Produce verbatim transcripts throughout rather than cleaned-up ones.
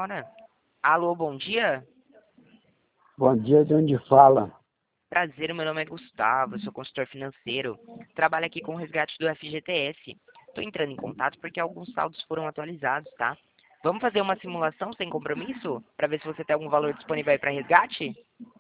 hora. Alô, bom dia? Bom dia, de onde fala? Prazer, meu nome é Gustavo, eu sou consultor financeiro. Trabalho aqui com o resgate do F G T S. Estou entrando em contato porque alguns saldos foram atualizados, tá? Vamos fazer uma simulação sem compromisso? Para ver se você tem algum valor disponível aí para resgate?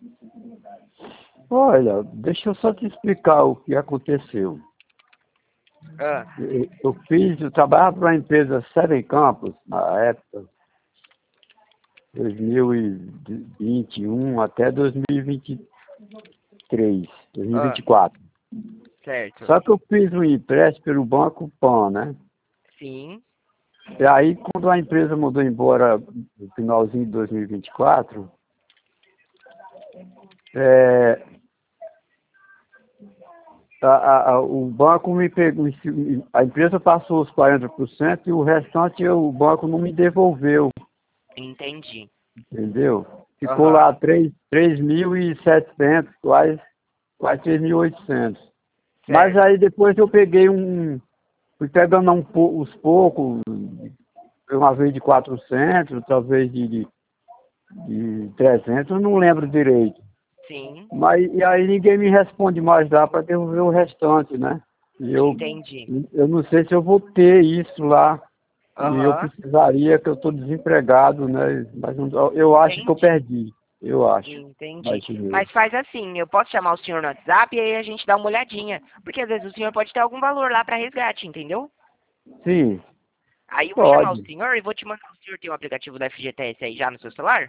Olha, deixa eu só te explicar o que aconteceu. Ah, Eu eu fiz, eu trabalhava para a empresa Seven Campos, na época, dois mil e vinte e um até dois mil e vinte e três, ah, dois mil e vinte e quatro. certo. Só que eu fiz um empréstimo pelo Banco Pan, né? Sim, E aí, quando a empresa mandou embora no finalzinho de dois mil e vinte e quatro, é, a, a, a- o banco me pegou, a empresa passou os quarenta por cento e o restante o banco não me devolveu, entendi. entendeu? Ficou Aham, lá três mil e setecentos, quase, quase três mil e oitocentos. Mas certo. aí depois eu peguei um, fui pegando um, pou- os poucos, uma vez de quatrocentos, outra vez de, de, de trezentos, eu não lembro direito. Sim, Mas e aí ninguém me responde mais lá para devolver o restante, né? E eu, entendi. eu não sei se eu vou ter isso lá. E eu Aham, precisaria, que eu estou desempregado, né? Mas não- eu acho que eu entendi. perdi. Eu acho. Entendi. Mais dinheiro. Mas faz assim, eu posso chamar o senhor no WhatsApp e aí a gente dá uma olhadinha. Porque às vezes o senhor pode ter algum valor lá para resgate, entendeu? Sim, Aí eu vou chamar o pode. senhor e vou te mandar. O senhor tem o aplicativo da F G T S aí já no seu celular?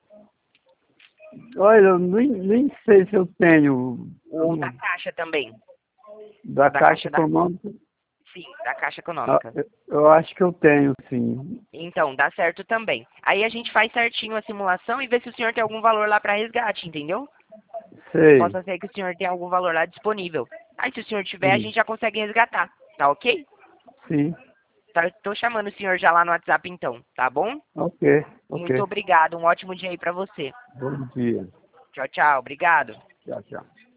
Olha, eu nem, nem sei se eu tenho Ou da Caixa também? da Da Caixa Caixa da... Econômica. Sim, da Caixa Ah, Econômica. Eu eu acho que eu tenho, sim. Então, dá certo também. Aí a gente faz certinho a simulação e vê se o senhor tem algum valor lá para resgate, entendeu? Sei, Possa ser que o senhor tenha algum valor lá disponível. Aí se o senhor tiver, a sim, gente já consegue resgatar. Tá ok? sim. Tá, tô chamando o senhor já lá no WhatsApp então, tá bom? Ok, ok. Muito obrigado. Um ótimo dia aí pra você. Bom dia. Tchau, tchau. Obrigado. Tchau, tchau.